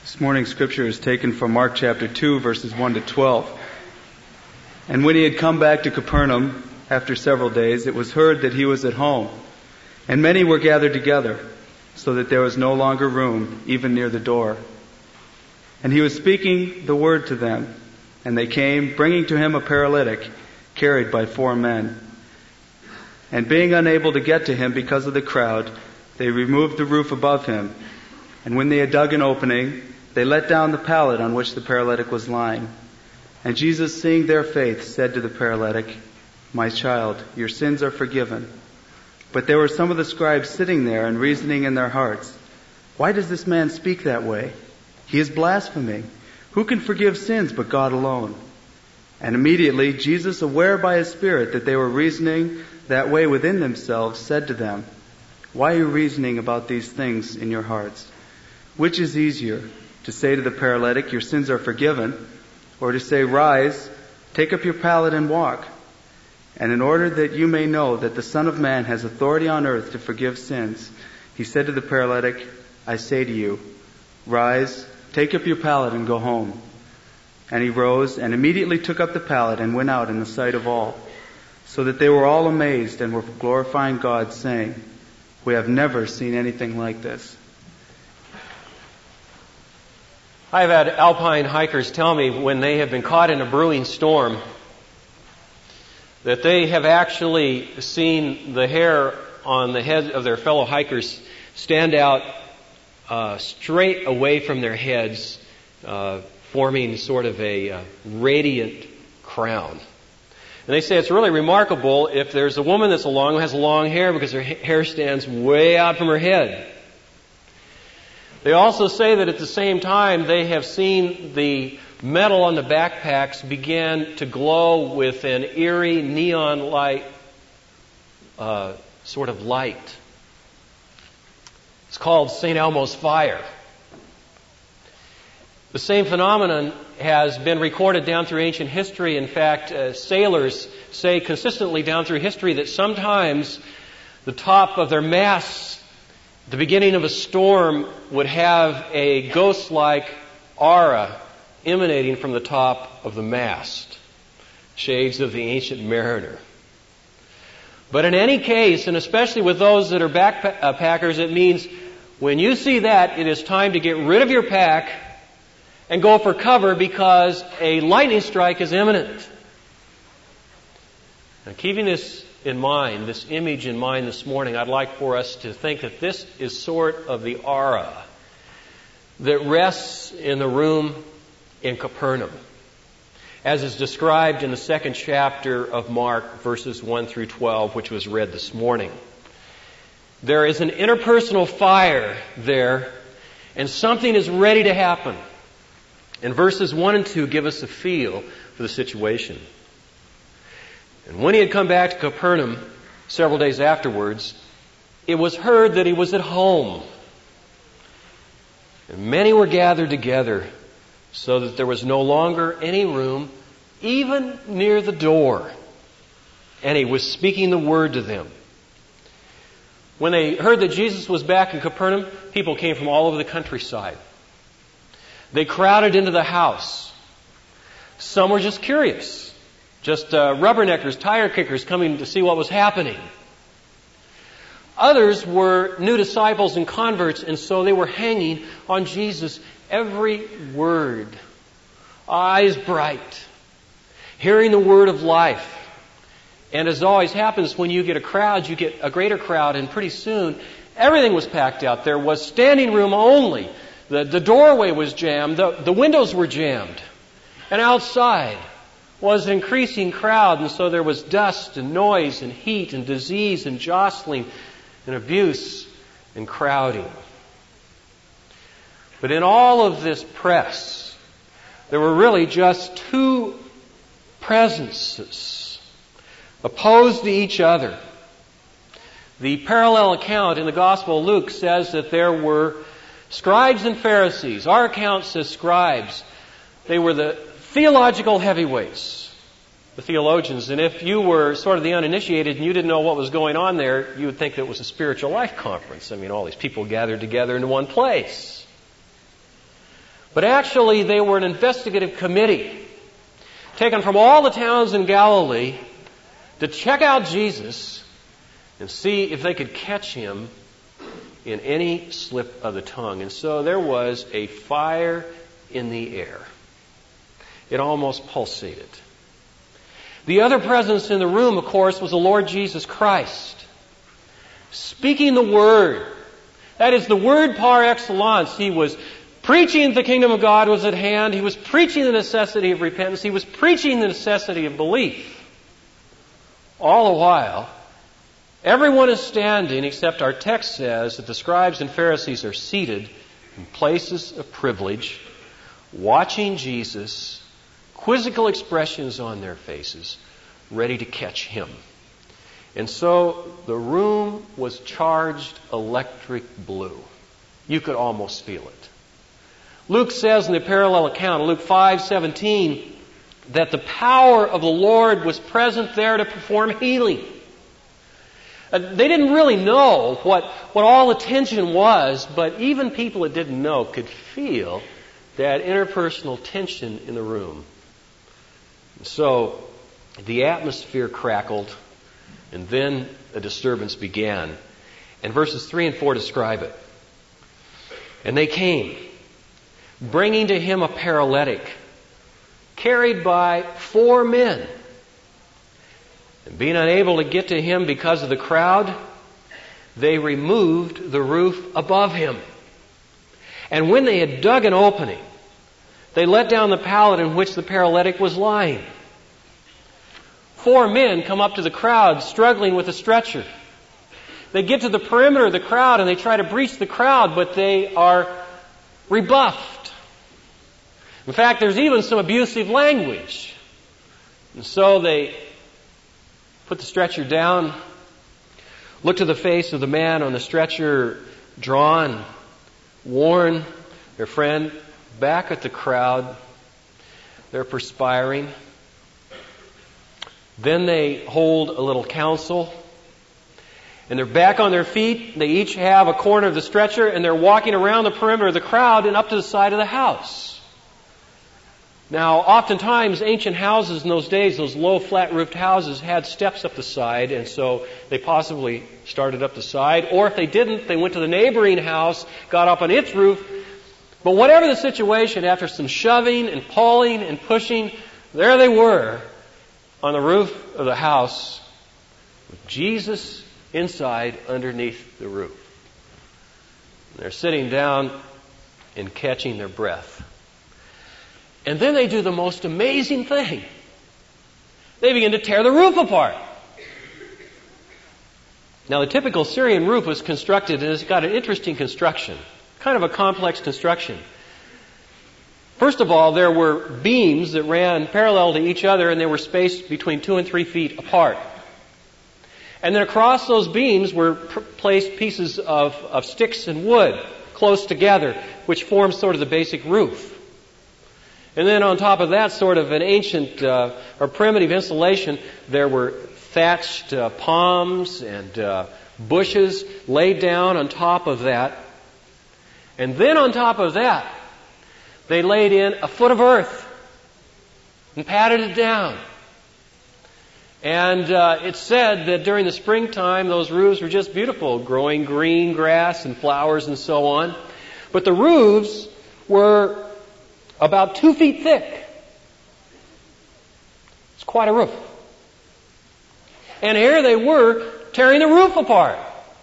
This morning's scripture is taken from Mark chapter 2, verses 1 to 12. And when he had come back to Capernaum after several days, it was heard that he was at home. And many were gathered together, so that there was no longer room, even near the door. And he was speaking the word to them. And they came, bringing to him a paralytic, carried by 4 men. And being unable to get to him because of the crowd, they removed the roof above him. And when they had dug an opening, they let down the pallet on which the paralytic was lying. And Jesus, seeing their faith, said to the paralytic, "My child, your sins are forgiven." But there were some of the scribes sitting there and reasoning in their hearts, "Why does this man speak that way? He is blaspheming. Who can forgive sins but God alone?" And immediately Jesus, aware by his Spirit that they were reasoning that way within themselves, said to them, "Why are you reasoning about these things in your hearts? Which is easier, to say to the paralytic, 'Your sins are forgiven,' or to say, 'Rise, take up your pallet and walk'? And in order that you may know that the Son of Man has authority on earth to forgive sins, he said to the paralytic, 'I say to you, rise, take up your pallet and go home.' And he rose and immediately took up the pallet and went out in the sight of all, so that they were all amazed and were glorifying God, saying, 'We have never seen anything like this.'" I've had alpine hikers tell me when they have been caught in a brewing storm that they have actually seen the hair on the head of their fellow hikers stand out straight away from their heads, forming sort of a radiant crown. And they say it's really remarkable if there's a woman that's who has long hair, because her hair stands way out from her head. They also say that at the same time they have seen the metal on the backpacks begin to glow with an eerie neon light, sort of light. It's called St. Elmo's fire. The same phenomenon has been recorded down through ancient history. In fact, sailors say consistently down through history that sometimes the top of their masts, the beginning of a storm, would have a ghost-like aura emanating from the top of the mast. Shades of the ancient mariner. But in any case, and especially with those that are backpackers, it means when you see that, it is time to get rid of your pack and go for cover, because a lightning strike is imminent. Now, keeping this in mind, this image in mind this morning, I'd like for us to think that this is sort of the aura that rests in the room in Capernaum, as is described in the 2nd chapter of Mark, verses 1 through 12, which was read this morning. There is an interpersonal fire there, and something is ready to happen. And verses 1 and 2 give us a feel for the situation. And when he had come back to Capernaum several days afterwards, it was heard that he was at home. And many were gathered together, so that there was no longer any room, even near the door. And he was speaking the word to them. When they heard that Jesus was back in Capernaum, people came from all over the countryside. They crowded into the house. Some were just curious. Just rubberneckers, tire kickers coming to see what was happening. Others were new disciples and converts, and so they were hanging on Jesus' every word. Eyes bright, hearing the word of life. And as always happens, when you get a crowd, you get a greater crowd, and pretty soon everything was packed out. There was standing room only. The doorway was jammed. The windows were jammed. And outside was an increasing crowd, and so there was dust and noise and heat and disease and jostling and abuse and crowding. But in all of this press, there were really just 2 presences opposed to each other. The parallel account in the Gospel of Luke says that there were scribes and Pharisees. Our account says scribes. They were the theological heavyweights, the theologians. And if you were sort of the uninitiated and you didn't know what was going on there, you would think that it was a spiritual life conference. I mean, all these people gathered together in one place. But actually, they were an investigative committee taken from all the towns in Galilee to check out Jesus and see if they could catch him in any slip of the tongue. And so there was a fire in the air. It almost pulsated. The other presence in the room, of course, was the Lord Jesus Christ, speaking the Word. That is the Word par excellence. He was preaching the kingdom of God was at hand. He was preaching the necessity of repentance. He was preaching the necessity of belief. All the while, everyone is standing, except our text says that the scribes and Pharisees are seated in places of privilege, watching Jesus, quizzical expressions on their faces, ready to catch him. And so the room was charged electric blue. You could almost feel it. Luke says in the parallel account, Luke 5:17, that the power of the Lord was present there to perform healing. They didn't really know what all the tension was, but even people that didn't know could feel that interpersonal tension in the room. So the atmosphere crackled, and then a disturbance began. And verses 3 and 4 describe it. And they came, bringing to him a paralytic, carried by 4 men. And being unable to get to him because of the crowd, they removed the roof above him. And when they had dug an opening, they let down the pallet in which the paralytic was lying. 4 men come up to the crowd, struggling with a stretcher. They get to the perimeter of the crowd and they try to breach the crowd, but they are rebuffed. In fact, there's even some abusive language. And so they put the stretcher down, look to the face of the man on the stretcher, drawn, warn their friend back at the crowd. They're perspiring. Then they hold a little council, and they're back on their feet. They each have a corner of the stretcher, and they're walking around the perimeter of the crowd and up to the side of the house. Now, oftentimes, ancient houses in those days, those low, flat-roofed houses, had steps up the side, and so they possibly started up the side. Or if they didn't, they went to the neighboring house, got up on its roof. But whatever the situation, after some shoving and pulling and pushing, there they were on the roof of the house with Jesus inside underneath the roof. They're sitting down and catching their breath. And then they do the most amazing thing. They begin to tear the roof apart. Now, the typical Syrian roof was constructed, and it's got an interesting construction, kind of a complex construction. First of all, there were beams that ran parallel to each other, and they were spaced between 2 and 3 feet apart. And then across those beams were placed pieces of sticks and wood close together, which formed sort of the basic roof. And then on top of that, sort of an ancient or primitive insulation, there were thatched palms and bushes laid down on top of that. And then on top of that, they laid in a foot of earth and patted it down. And it's said that during the springtime, those roofs were just beautiful, growing green grass and flowers and so on. But the roofs were about 2 feet thick. It's quite a roof. And here they were tearing the roof apart.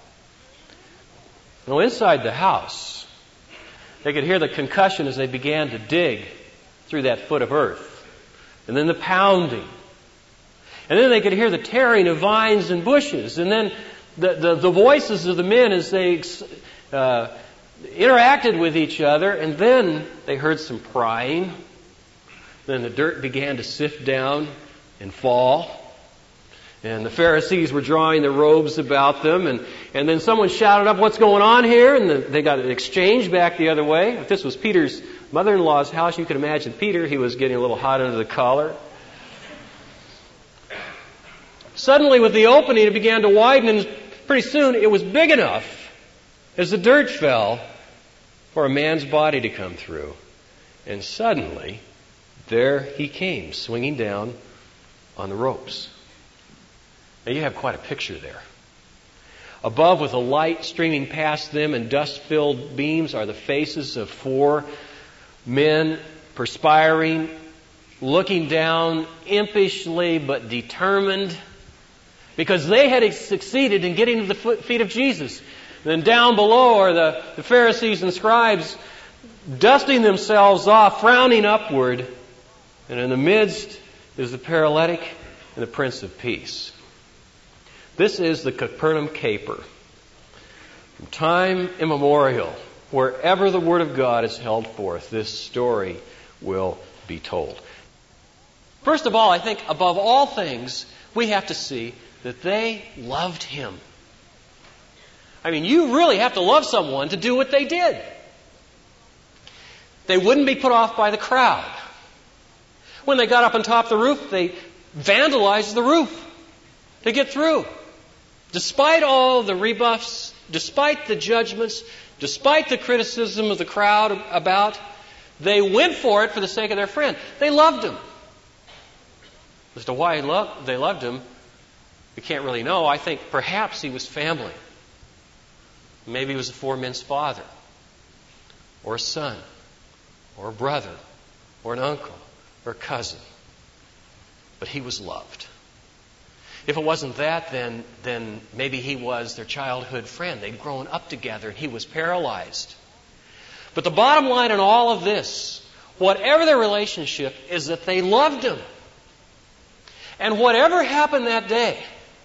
Now, inside the house, they could hear the concussion as they began to dig through that foot of earth. And then the pounding. And then they could hear the tearing of vines and bushes. And then the voices of the men as they interacted with each other. And then they heard some prying. Then the dirt began to sift down and fall. And the Pharisees were drawing their robes about them. And then someone shouted up, "What's going on here?" And they got an exchange back the other way. If this was Peter's mother-in-law's house, you could imagine Peter. He was getting a little hot under the collar. Suddenly, with the opening, it began to widen, and pretty soon it was big enough, as the dirt fell, for a man's body to come through. And suddenly, there he came, swinging down on the ropes. Now you have quite a picture there. Above, with the light streaming past them and dust-filled beams, are the faces of 4 men, perspiring, looking down impishly but determined, because they had succeeded in getting to the feet of Jesus. And then down below are the Pharisees and scribes, dusting themselves off, frowning upward. And in the midst is the paralytic and the Prince of Peace. This is the Capernaum caper. From time immemorial, wherever the Word of God is held forth, this story will be told. First of all, I think above all things, we have to see that they loved Him. I mean, you really have to love someone to do what they did. They wouldn't be put off by the crowd. When they got up on top of the roof, they vandalized the roof to get through. Despite all the rebuffs, despite the judgments, despite the criticism of the crowd about, they went for it for the sake of their friend. They loved him. As to why they loved him, we can't really know. I think perhaps he was family. Maybe he was the 4 men's father, or a son, or a brother, or an uncle, or a cousin. But he was loved. If it wasn't that, then maybe he was their childhood friend. They'd grown up together and he was paralyzed. But the bottom line in all of this, whatever their relationship, is that they loved him. And whatever happened that day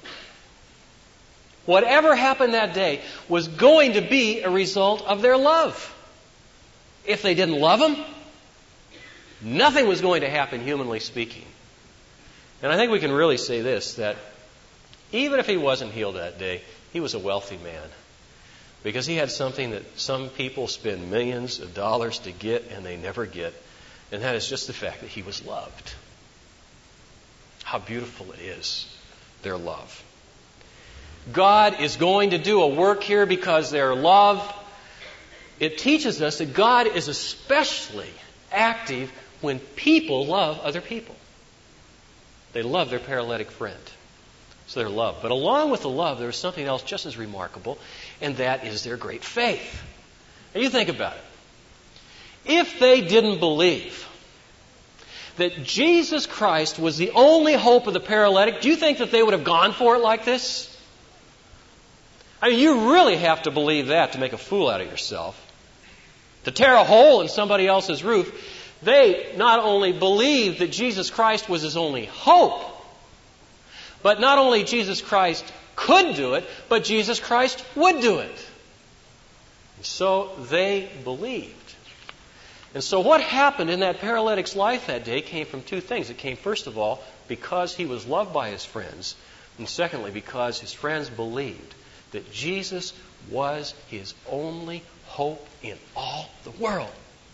was going to be a result of their love. If they didn't love him, nothing was going to happen, humanly speaking. And I think we can really say this, that even if he wasn't healed that day, he was a wealthy man. Because he had something that some people spend millions of dollars to get and they never get. And that is just the fact that he was loved. How beautiful it is, their love. God is going to do a work here because their love, it teaches us that God is especially active when people love other people. They love their paralytic friend. So their love. But along with the love, there is something else just as remarkable, and that is their great faith. Now you think about it. If they didn't believe that Jesus Christ was the only hope of the paralytic, do you think that they would have gone for it like this? I mean, you really have to believe that to make a fool out of yourself. To tear a hole in somebody else's roof. They not only believed that Jesus Christ was his only hope, but not only Jesus Christ could do it, but Jesus Christ would do it. And so they believed. And so what happened in that paralytic's life that day came from 2 things. It came, first of all, because he was loved by his friends, and secondly, because his friends believed that Jesus was his only hope in all the world.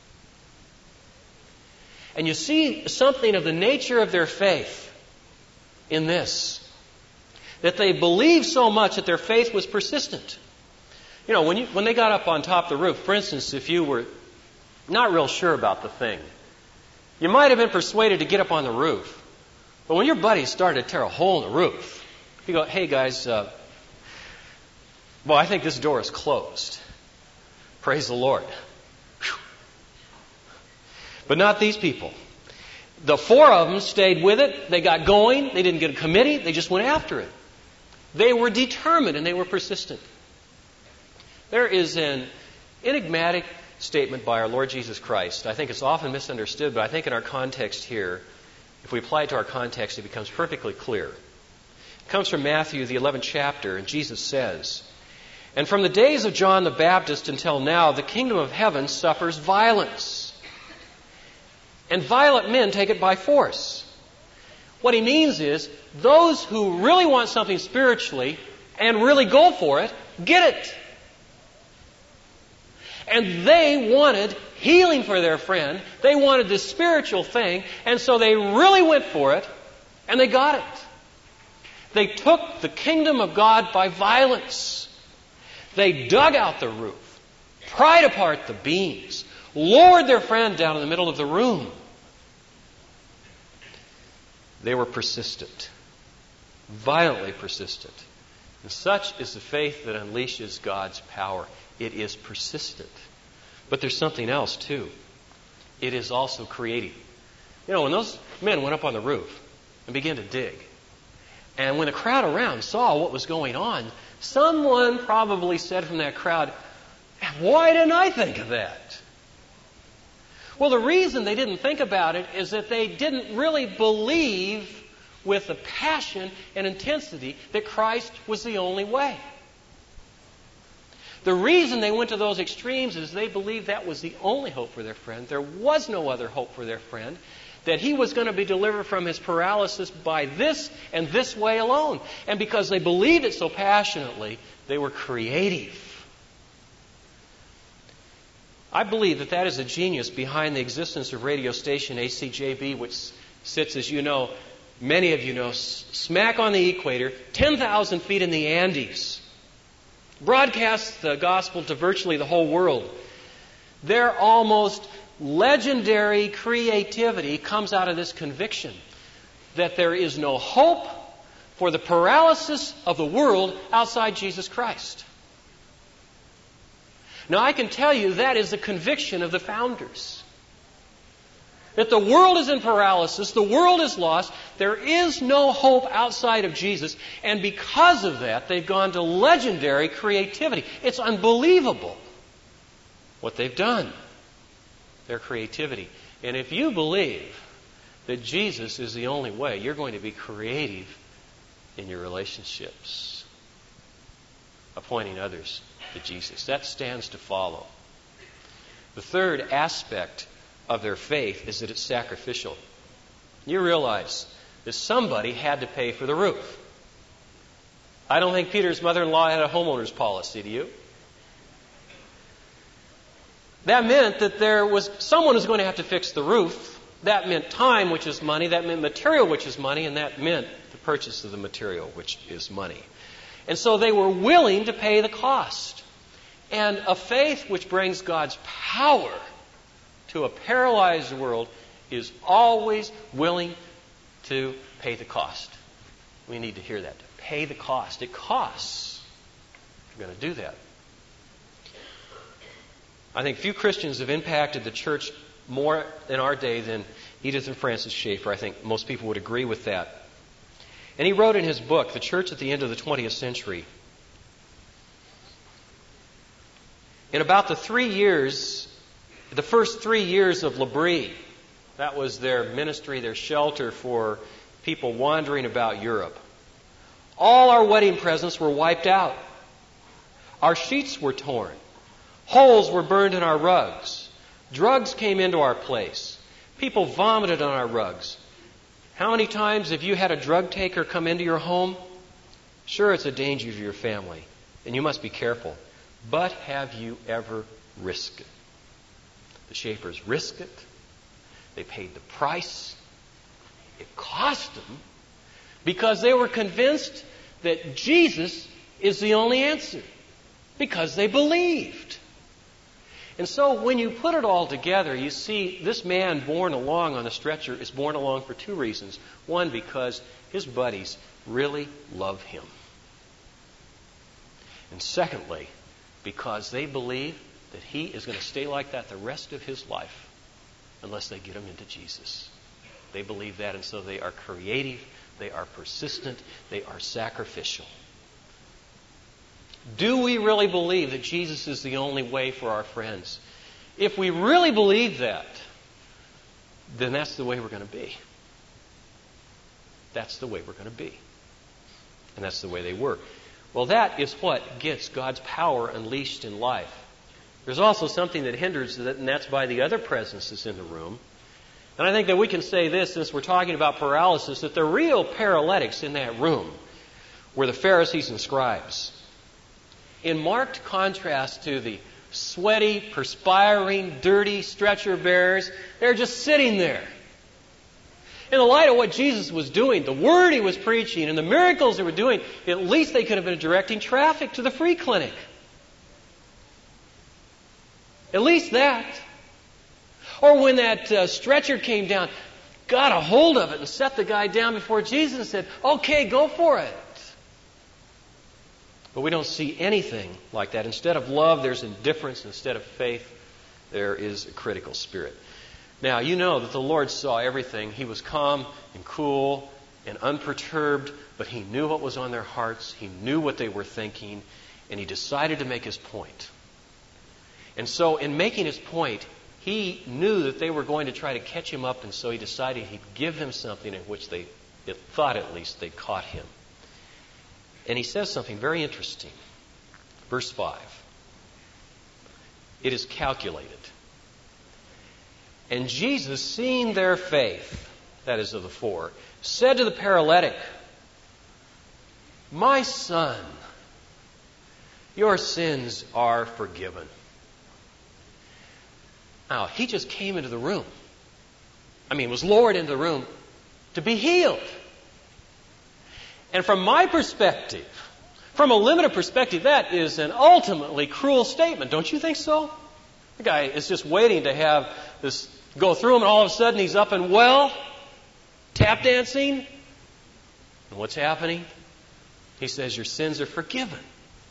And you see something of the nature of their faith in this. That they believed so much that their faith was persistent. You know, when they got up on top of the roof, for instance, if you were not real sure about the thing, you might have been persuaded to get up on the roof. But when your buddies started to tear a hole in the roof, you go, hey guys, I think this door is closed. Praise the Lord. Whew. But not these people. The 4 of them stayed with it. They got going. They didn't get a committee. They just went after it. They were determined and they were persistent. There is an enigmatic statement by our Lord Jesus Christ. I think it's often misunderstood, but I think in our context here, if we apply it to our context, it becomes perfectly clear. It comes from Matthew, the 11th chapter, and Jesus says, "And from the days of John the Baptist until now, the kingdom of heaven suffers violence. And violent men take it by force." What he means is, those who really want something spiritually and really go for it, get it. And they wanted healing for their friend. They wanted this spiritual thing, and so they really went for it, and they got it. They took the kingdom of God by violence. They dug out the roof, pried apart the beams, lowered their friend down in the middle of the room. They were persistent, violently persistent. And such is the faith that unleashes God's power. It is persistent. But there's something else, too. It is also creative. You know, when those men went up on the roof and began to dig, and when the crowd around saw what was going on, someone probably said from that crowd, "Why didn't I think of that?" Well, the reason they didn't think about it is that they didn't really believe with the passion and intensity that Christ was the only way. The reason they went to those extremes is they believed that was the only hope for their friend. There was no other hope for their friend, that he was going to be delivered from his paralysis by this and this way alone. And because they believed it so passionately, they were creative. I believe that is a genius behind the existence of radio station ACJB, which sits, as you know, many of you know, smack on the equator, 10,000 feet in the Andes. Broadcasts the gospel to virtually the whole world. Their almost legendary creativity comes out of this conviction that there is no hope for the paralysis of the world outside Jesus Christ. Now, I can tell you that is the conviction of the founders. That the world is in paralysis, the world is lost, there is no hope outside of Jesus, and because of that, they've gone to legendary creativity. It's unbelievable what they've done, their creativity. And if you believe that Jesus is the only way, you're going to be creative in your relationships, appointing others to Jesus. That stands to follow. The third aspect of their faith is that it's sacrificial. You realize that somebody had to pay for the roof. I don't think Peter's mother-in-law had a homeowner's policy, do you? That meant that someone was going to have to fix the roof. That meant time, which is money. That meant material, which is money. And that meant the purchase of the material, which is money. And so they were willing to pay the cost. And a faith which brings God's power to a paralyzed world is always willing to pay the cost. We need to hear that. To pay the cost. It costs. You're going to do that. I think few Christians have impacted the church more in our day than Edith and Francis Schaeffer. I think most people would agree with that. And he wrote in his book, The Church at the End of the 20th Century, in about the first 3 years of L'Abri, that was their ministry, their shelter for people wandering about Europe, all our wedding presents were wiped out. Our sheets were torn. Holes were burned in our rugs. Drugs came into our place. People vomited on our rugs. How many times have you had a drug taker come into your home? Sure, it's a danger to your family, and you must be careful. But have you ever risked it? The Schaeffers risked it. They paid the price. It cost them because they were convinced that Jesus is the only answer. Because they believed. And so when you put it all together, you see this man borne along on a stretcher is borne along for two reasons. One, because his buddies really love him. And secondly, because they believe that he is going to stay like that the rest of his life unless they get him into Jesus. They believe that, and so they are creative, they are persistent, they are sacrificial. Do we really believe that Jesus is the only way for our friends? If we really believe that, then that's the way we're going to be. That's the way we're going to be. And that's the way they were. Well, that is what gets God's power unleashed in life. There's also something that hinders it, and that's by the other presences in the room. And I think that we can say this, since we're talking about paralysis, that the real paralytics in that room were the Pharisees and scribes. In marked contrast to the sweaty, perspiring, dirty stretcher bearers, they're just sitting there. In the light of what Jesus was doing, the word he was preaching, and the miracles they were doing, at least they could have been directing traffic to the free clinic. At least that. Or when that stretcher came down, got a hold of it and set the guy down before Jesus and said, okay, go for it. But we don't see anything like that. Instead of love, there's indifference. Instead of faith, there is a critical spirit. Now, you know that the Lord saw everything. He was calm and cool and unperturbed, but He knew what was on their hearts. He knew what they were thinking, and He decided to make His point. And so, in making His point, He knew that they were going to try to catch Him up, and so He decided He'd give them something in which they thought at least they caught Him. And He says something very interesting. Verse 5. It is calculated. And Jesus, seeing their faith, that is of the four, said to the paralytic, my son, your sins are forgiven. Now, he just came into the room. Was lowered into the room to be healed. And from my perspective, from a limited perspective, that is an ultimately cruel statement. Don't you think so? The guy is just waiting to have this go through him, and all of a sudden he's up and well, tap dancing. And what's happening? He says, your sins are forgiven.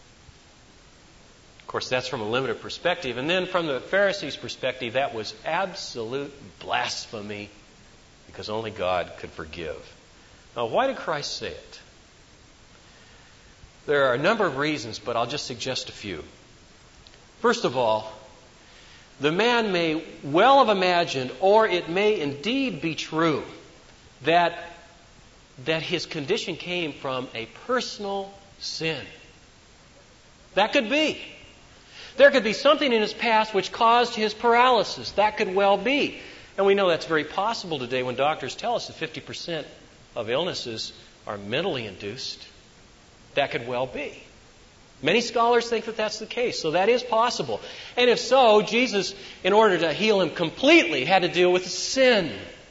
Of course, that's from a limited perspective. And then from the Pharisees' perspective, that was absolute blasphemy, because only God could forgive. Now, why did Christ say it? There are a number of reasons, but I'll just suggest a few. First of all, the man may well have imagined, or it may indeed be true, that his condition came from a personal sin. That could be. There could be something in his past which caused his paralysis. That could well be. And we know that's very possible today when doctors tell us that 50% of illnesses are mentally induced. That could well be. Many scholars think that that's the case, so that is possible. And if so, Jesus, in order to heal him completely, had to deal with sin.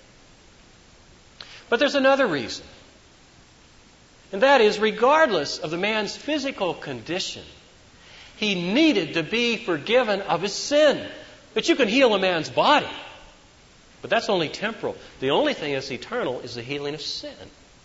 But there's another reason. And that is, regardless of the man's physical condition, he needed to be forgiven of his sin. But you can heal a man's body, but that's only temporal. The only thing that's eternal is the healing of sin.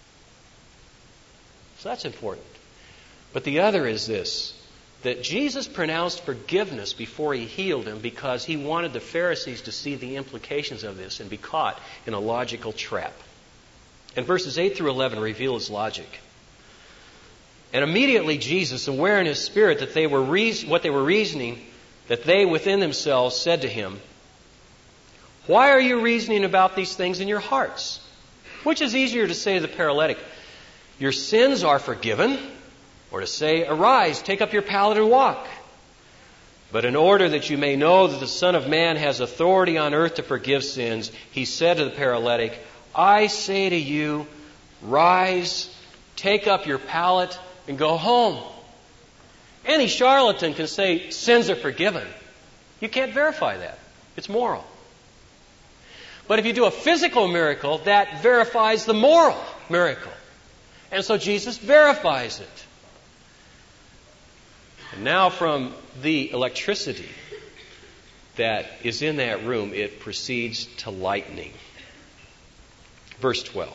So that's important. But the other is this, that Jesus pronounced forgiveness before He healed him because He wanted the Pharisees to see the implications of this and be caught in a logical trap. And verses 8 through 11 reveal His logic. And immediately Jesus, aware in His spirit that what they were reasoning, that they within themselves said to Him, why are you reasoning about these things in your hearts? Which is easier to say to the paralytic, your sins are forgiven, or to say, arise, take up your pallet and walk. But in order that you may know that the Son of Man has authority on earth to forgive sins, He said to the paralytic, I say to you, rise, take up your pallet, and go home. Any charlatan can say sins are forgiven. You can't verify that. It's moral. But if you do a physical miracle, that verifies the moral miracle. And so Jesus verifies it. And now from the electricity that is in that room, it proceeds to lightning. Verse 12.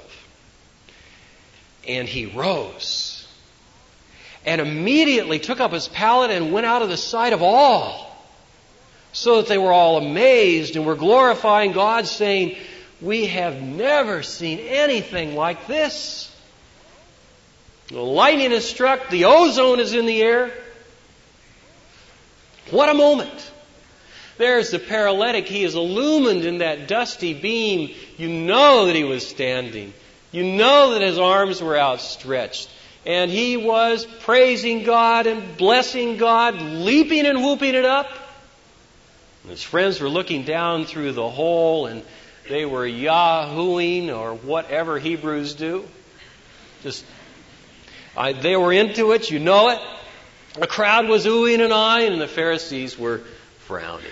And he rose and immediately took up his pallet and went out of the sight of all, so that they were all amazed and were glorifying God, saying, we have never seen anything like this. The lightning has struck, the ozone is in the air. What a moment. There's the paralytic. He is illumined in that dusty beam. You know that he was standing. You know that his arms were outstretched. And he was praising God and blessing God, leaping and whooping it up. And his friends were looking down through the hole, and they were yahooing, or whatever Hebrews do. They were into it, you know it. The crowd was oohing and eyeing, and the Pharisees were frowning.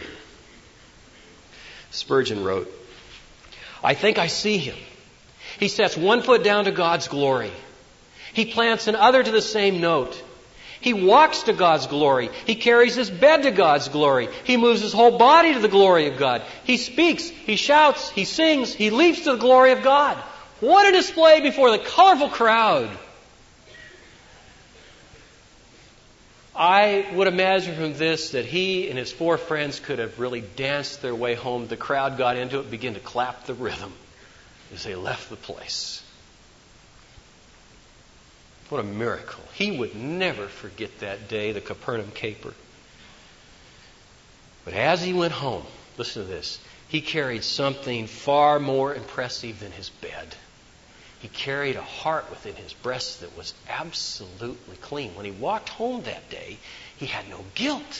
Spurgeon wrote, I think I see him. He sets one foot down to God's glory. He plants another to the same note. He walks to God's glory. He carries his bed to God's glory. He moves his whole body to the glory of God. He speaks, he shouts, he sings, he leaps to the glory of God. What a display before the colorful crowd. I would imagine from this that he and his 4 friends could have really danced their way home. The crowd got into it and began to clap the rhythm as they left the place. What a miracle. He would never forget that day, the Capernaum caper. But as he went home, listen to this, he carried something far more impressive than his bed. He carried a heart within his breast that was absolutely clean. When he walked home that day, he had no guilt.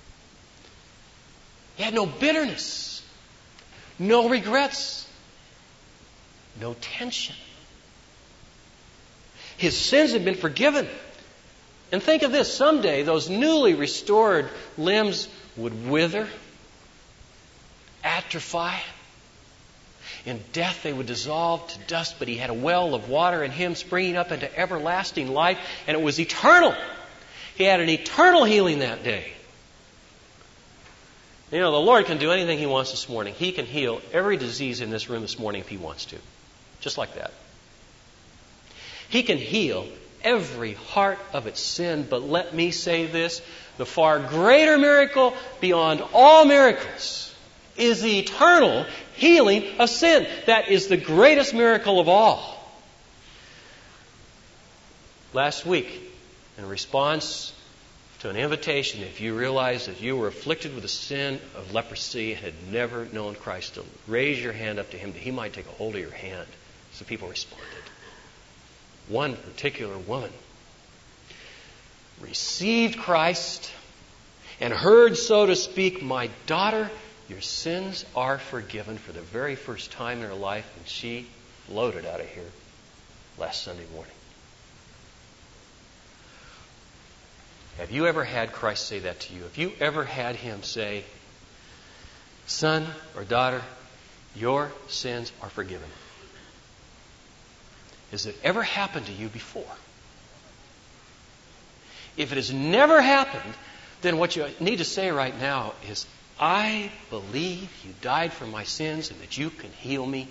He had no bitterness, no regrets, no tension. His sins had been forgiven. And think of this, someday those newly restored limbs would wither, atrophy. In death they would dissolve to dust, but he had a well of water in him springing up into everlasting life, and it was eternal. He had an eternal healing that day. You know, the Lord can do anything he wants this morning. He can heal every disease in this room this morning if he wants to. Just like that. He can heal every heart of its sin, but let me say this, the far greater miracle beyond all miracles is the eternal healing of sin. That is the greatest miracle of all. Last week, in response to an invitation, if you realized that you were afflicted with the sin of leprosy and had never known Christ, to raise your hand up to him that he might take a hold of your hand. So people responded. One particular woman received Christ and heard, so to speak, "My daughter, your sins are forgiven," for the very first time in her life, and she floated out of here last Sunday morning. Have you ever had Christ say that to you? Have you ever had him say, "Son or daughter, your sins are forgiven"? Has it ever happened to you before? If it has never happened, then what you need to say right now is, "I believe you died for my sins and that you can heal me."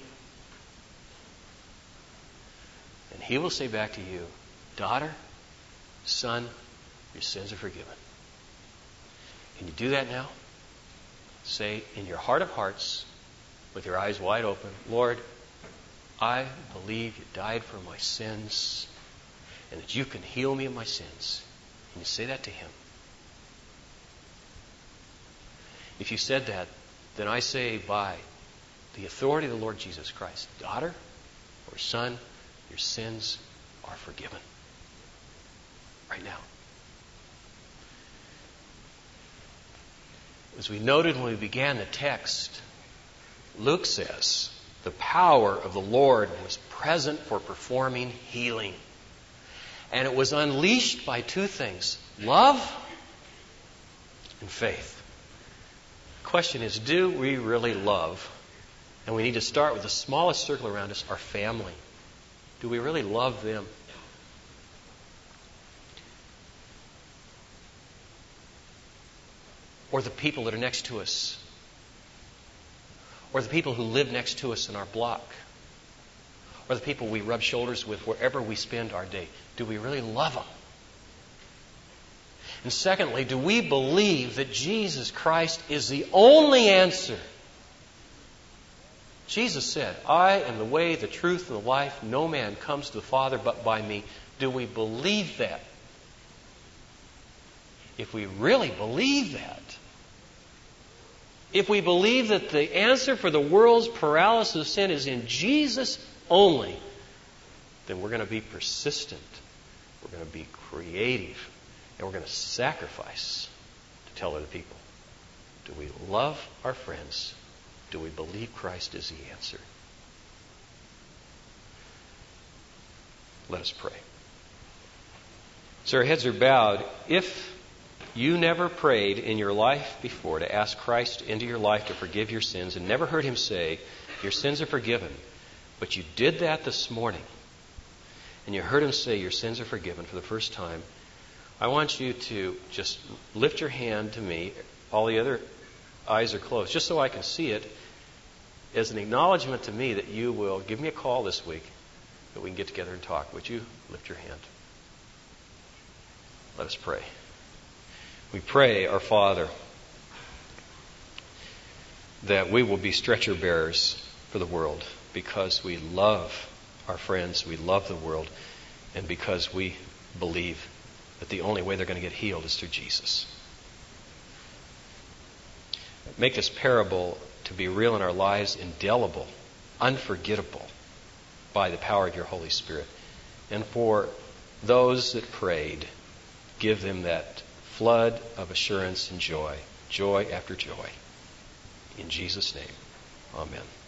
And he will say back to you, "Daughter, son, your sins are forgiven." Can you do that now? Say in your heart of hearts, with your eyes wide open, "Lord, I believe you died for my sins and that you can heal me of my sins." Can you say that to him? If you said that, then I say by the authority of the Lord Jesus Christ, daughter or son, your sins are forgiven. Right now. As we noted when we began the text, Luke says, the power of the Lord was present for performing healing. And it was unleashed by 2 things, love and faith. The question is, do we really love? And we need to start with the smallest circle around us, our family. Do we really love them? Or the people that are next to us? Or the people who live next to us in our block? Or the people we rub shoulders with wherever we spend our day? Do we really love them? And secondly, do we believe that Jesus Christ is the only answer? Jesus said, "I am the way, the truth, and the life. No man comes to the Father but by me." Do we believe that? If we really believe that, if we believe that the answer for the world's paralysis of sin is in Jesus only, then we're going to be persistent. We're going to be creative. And we're going to sacrifice to tell other people. Do we love our friends? Do we believe Christ is the answer? Let us pray. So our heads are bowed. If you never prayed in your life before to ask Christ into your life to forgive your sins and never heard him say, "Your sins are forgiven," but you did that this morning and you heard him say, "Your sins are forgiven," for the first time, I want you to just lift your hand to me. All the other eyes are closed, just so I can see it, as an acknowledgement to me that you will give me a call this week, that we can get together and talk. Would you lift your hand? Let us pray. We pray, our Father, that we will be stretcher bearers for the world because we love our friends, we love the world, and because we believe that the only way they're going to get healed is through Jesus. Make this parable to be real in our lives, indelible, unforgettable by the power of your Holy Spirit. And for those that prayed, give them that flood of assurance and joy, joy after joy. In Jesus' name, amen.